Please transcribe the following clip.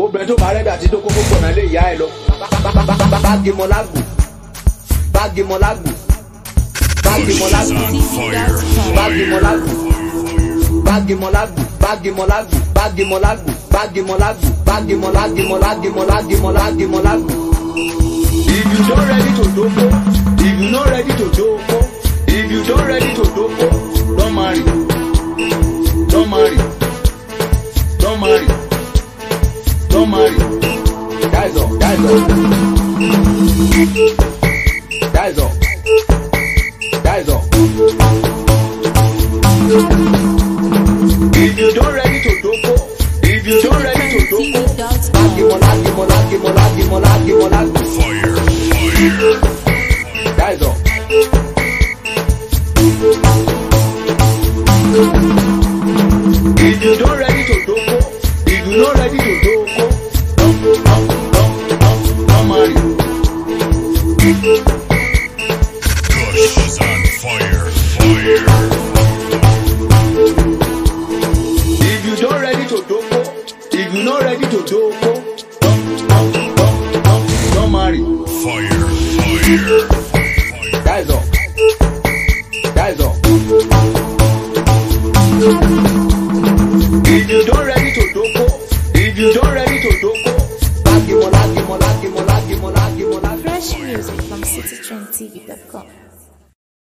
obìnrin tó bá rẹ́bí àti tó kókó gbọ̀nà lè yá ẹ lọ. Báàgì mọ́lágù, báàgì mọ́lágù, báàgì mọ́lágù, báàgì mọ́lágù, báàgì mọ́lágù, báàgì mọ́lágù, báàgì mọ́lágù, báàgì mọ́lágù, báàgì mọ́lágì mọ́lágì mọ́lágì mọ́lágì mọ́lágù. If you don't ready to doko, if you not ready to doko, if you don't ready to doko, don't marry, don't marry, don't marry, don't marry. Guys up, guys up, guys up, guys up. If you don't ready to doko, if you don't ready to doko, lagi molagi molagi molagi molagi molagi. Fire, fire. Guys up. If you don't ready to doko, if you not ready to doko, don't marry. Kush is on fire, fire. If you don't ready to doko, if you not ready to doko, don't marry. Fire, fire. Guys up. Guys up. If you don't ready to doko, if you don't ready to doko, lagi molagi molagi molagi molagi molagi. Fresh music from citytrendtv.com.